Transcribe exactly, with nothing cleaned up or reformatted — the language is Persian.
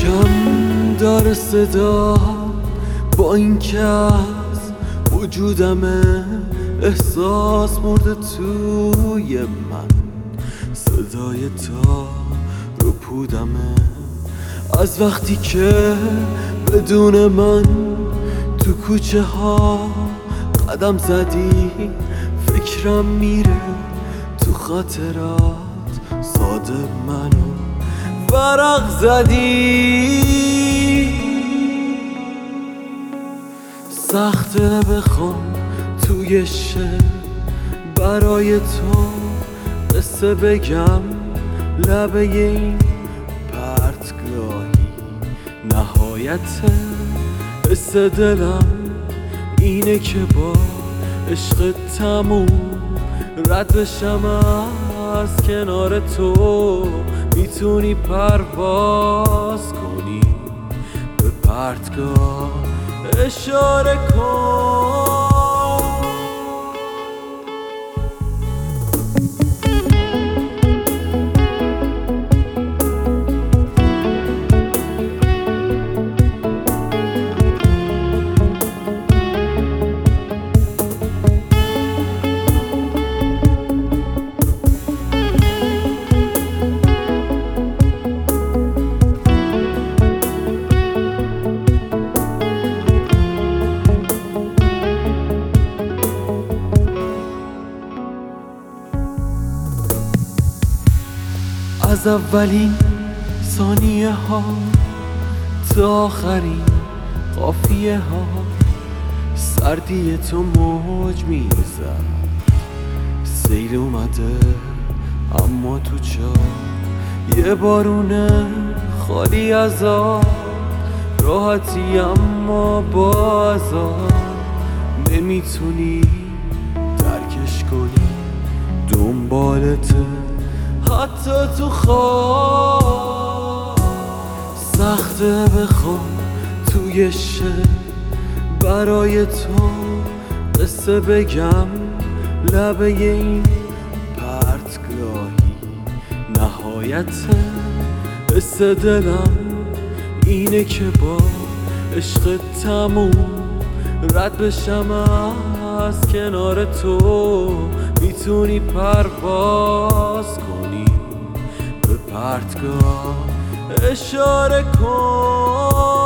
کم داره صدا با این که از وجودمه احساس مرده توی من صدای تا رو پودمه از وقتی که بدون من تو کوچه ها قدم زدی فکرم میره تو خاطرات ساده منو ورق زدی سخته بخوام توی شعر برای تو قصه بگم لبه این پرتگاهی نهایت حس دلم اینه که با عشق تموم رد بشم از کنار تو میتونی پرواز کنی به پرتگاه اشاره کن از اولین ثانیه ها تا آخرین قافیه ها سردی تو موج میزد سیل اومده اما تو چا یه بارونه خالی از آب راحتی اما با عذاب نمیتونی درکش کنی دنبالته حتی تو خواب سخته بخوام توی شعر برای تو قصه بگم لبه این پرتگاهی نهایت حس دلم اینه که با عشق تموم رد بشم از کنار تو میتونی پرواز کنی به پرتگاه اشاره کن